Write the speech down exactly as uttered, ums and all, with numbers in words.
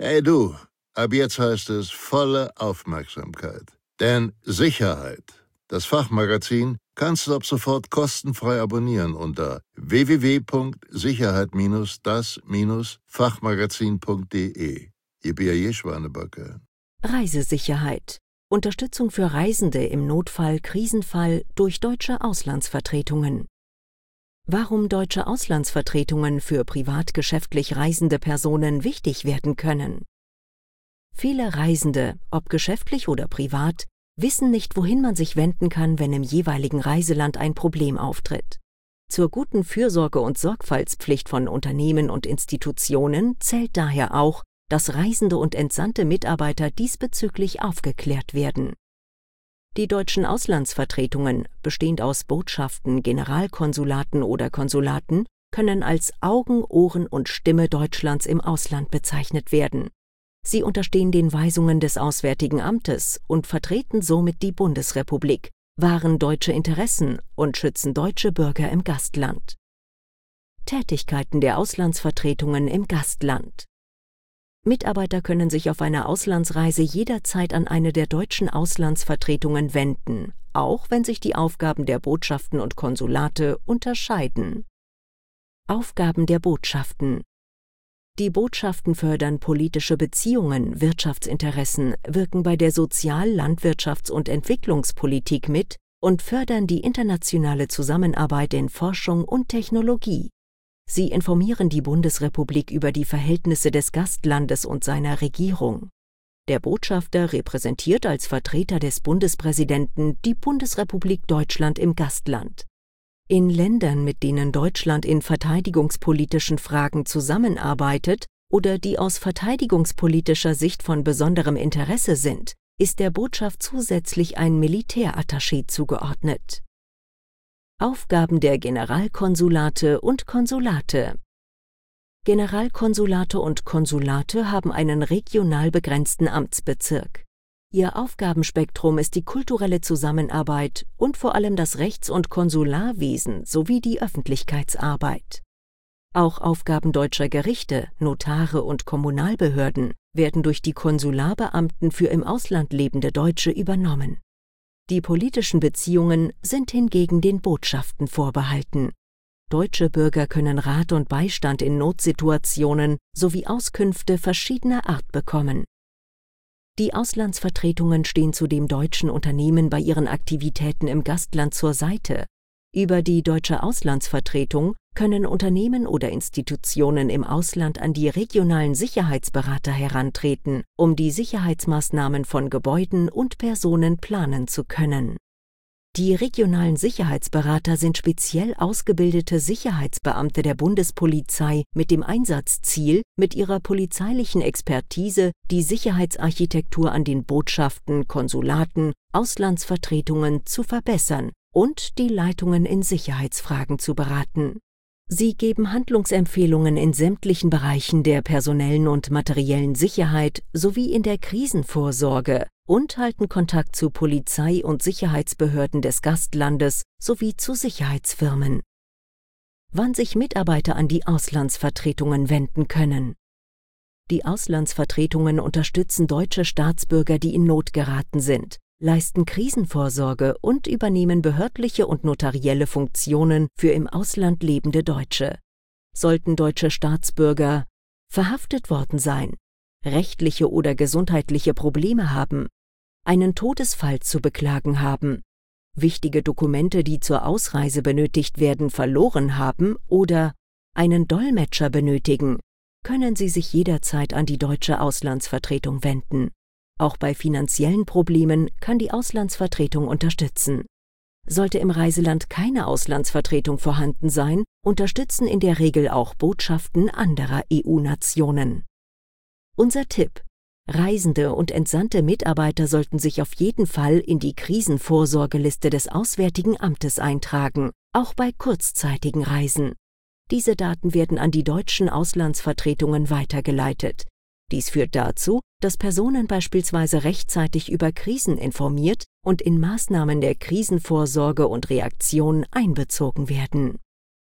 Hey du, ab jetzt heißt es volle Aufmerksamkeit. Denn Sicherheit, das Fachmagazin, kannst du ab sofort kostenfrei abonnieren unter w w w punkt sicherheit das Fachmagazin punkt de. Ihr Bier Schwanebacke. Reisesicherheit. Unterstützung für Reisende im Notfall, Krisenfall durch deutsche Auslandsvertretungen. Warum deutsche Auslandsvertretungen für privatgeschäftlich reisende Personen wichtig werden können. Viele Reisende, ob geschäftlich oder privat, wissen nicht, wohin man sich wenden kann, wenn im jeweiligen Reiseland ein Problem auftritt. Zur guten Fürsorge und Sorgfaltspflicht von Unternehmen und Institutionen zählt daher auch, dass reisende und entsandte Mitarbeiter diesbezüglich aufgeklärt werden. Die deutschen Auslandsvertretungen, bestehend aus Botschaften, Generalkonsulaten oder Konsulaten, können als Augen, Ohren und Stimme Deutschlands im Ausland bezeichnet werden. Sie unterstehen den Weisungen des Auswärtigen Amtes und vertreten somit die Bundesrepublik, wahren deutsche Interessen und schützen deutsche Bürger im Gastland. Tätigkeiten der Auslandsvertretungen im Gastland. Mitarbeiter können sich auf einer Auslandsreise jederzeit an eine der deutschen Auslandsvertretungen wenden, auch wenn sich die Aufgaben der Botschaften und Konsulate unterscheiden. Aufgaben der Botschaften. Die Botschaften fördern politische Beziehungen, Wirtschaftsinteressen, wirken bei der Sozial-, Landwirtschafts- und Entwicklungspolitik mit und fördern die internationale Zusammenarbeit in Forschung und Technologie. Sie informieren die Bundesrepublik über die Verhältnisse des Gastlandes und seiner Regierung. Der Botschafter repräsentiert als Vertreter des Bundespräsidenten die Bundesrepublik Deutschland im Gastland. In Ländern, mit denen Deutschland in verteidigungspolitischen Fragen zusammenarbeitet oder die aus verteidigungspolitischer Sicht von besonderem Interesse sind, ist der Botschaft zusätzlich ein Militärattaché zugeordnet. Aufgaben der Generalkonsulate und Konsulate. Generalkonsulate und Konsulate haben einen regional begrenzten Amtsbezirk. Ihr Aufgabenspektrum ist die kulturelle Zusammenarbeit und vor allem das Rechts- und Konsularwesen sowie die Öffentlichkeitsarbeit. Auch Aufgaben deutscher Gerichte, Notare und Kommunalbehörden werden durch die Konsularbeamten für im Ausland lebende Deutsche übernommen. Die politischen Beziehungen sind hingegen den Botschaften vorbehalten. Deutsche Bürger können Rat und Beistand in Notsituationen sowie Auskünfte verschiedener Art bekommen. Die Auslandsvertretungen stehen zudem deutschen Unternehmen bei ihren Aktivitäten im Gastland zur Seite. Über die deutsche Auslandsvertretung können Unternehmen oder Institutionen im Ausland an die regionalen Sicherheitsberater herantreten, um die Sicherheitsmaßnahmen von Gebäuden und Personen planen zu können. Die regionalen Sicherheitsberater sind speziell ausgebildete Sicherheitsbeamte der Bundespolizei mit dem Einsatzziel, mit ihrer polizeilichen Expertise die Sicherheitsarchitektur an den Botschaften, Konsulaten, Auslandsvertretungen zu verbessern und die Leitungen in Sicherheitsfragen zu beraten. Sie geben Handlungsempfehlungen in sämtlichen Bereichen der personellen und materiellen Sicherheit sowie in der Krisenvorsorge und halten Kontakt zu Polizei- und Sicherheitsbehörden des Gastlandes sowie zu Sicherheitsfirmen. Wann sich Mitarbeiter an die Auslandsvertretungen wenden können. Die Auslandsvertretungen unterstützen deutsche Staatsbürger, die in Not geraten sind, leisten Krisenvorsorge und übernehmen behördliche und notarielle Funktionen für im Ausland lebende Deutsche. Sollten deutsche Staatsbürger verhaftet worden sein, rechtliche oder gesundheitliche Probleme haben, einen Todesfall zu beklagen haben, wichtige Dokumente, die zur Ausreise benötigt werden, verloren haben oder einen Dolmetscher benötigen, können Sie sich jederzeit an die deutsche Auslandsvertretung wenden. Auch bei finanziellen Problemen kann die Auslandsvertretung unterstützen. Sollte im Reiseland keine Auslandsvertretung vorhanden sein, unterstützen in der Regel auch Botschaften anderer E U-Nationen. Unser Tipp: Reisende und entsandte Mitarbeiter sollten sich auf jeden Fall in die Krisenvorsorgeliste des Auswärtigen Amtes eintragen, auch bei kurzzeitigen Reisen. Diese Daten werden an die deutschen Auslandsvertretungen weitergeleitet. Dies führt dazu, dass Personen beispielsweise rechtzeitig über Krisen informiert und in Maßnahmen der Krisenvorsorge und Reaktion einbezogen werden.